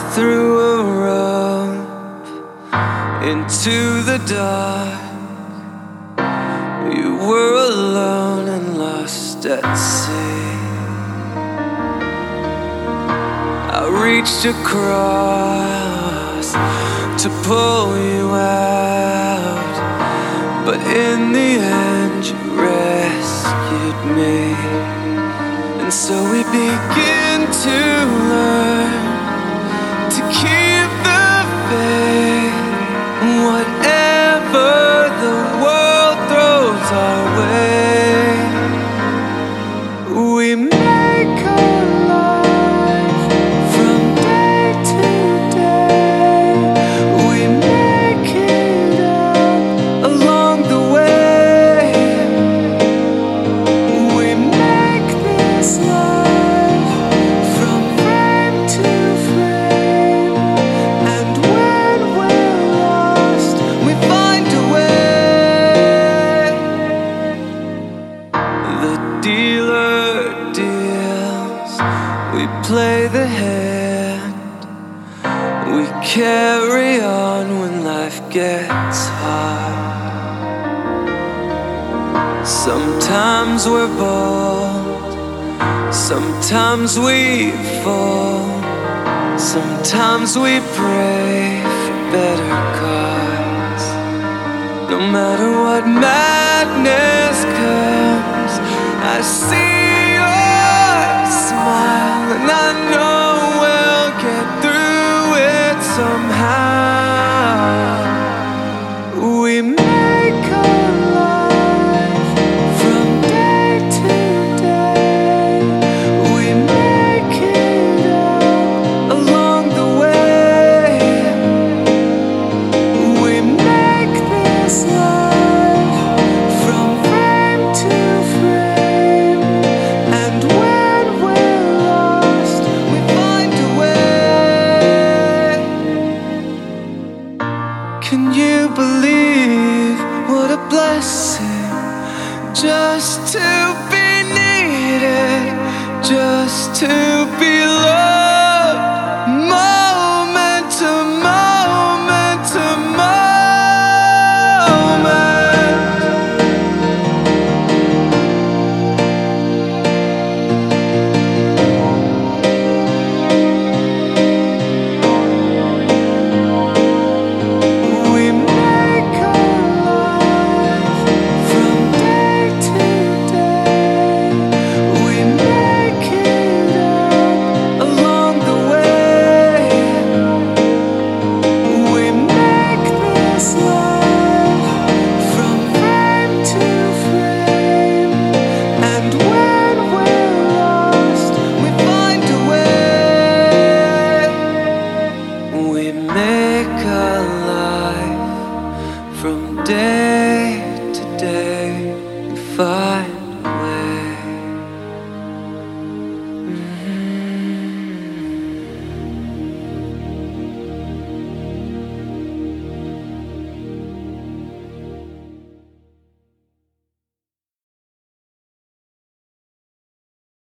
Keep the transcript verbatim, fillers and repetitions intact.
through a rope into the dark. You were alone and lost at sea. I reached across to pull you out, but in the end you rescued me. And so we begin to learn to keep the faith, whatever the world throws our way. We make our life from day to day. We make it up along the way. We make this life from frame to frame, and when we're lost, we find a way. The dealer deals, we play the hand. We carry on when life gets hard. Sometimes we're bold, sometimes we fall, sometimes we pray for better cause. No matter what madness comes, I see your smile, and I know we'll get through it somehow. We make our life from day to day. We make it up along the way. We make this life from frame to frame, and when we're lost, we find a way. Can you believe what a blessing just to be needed, just to be loved?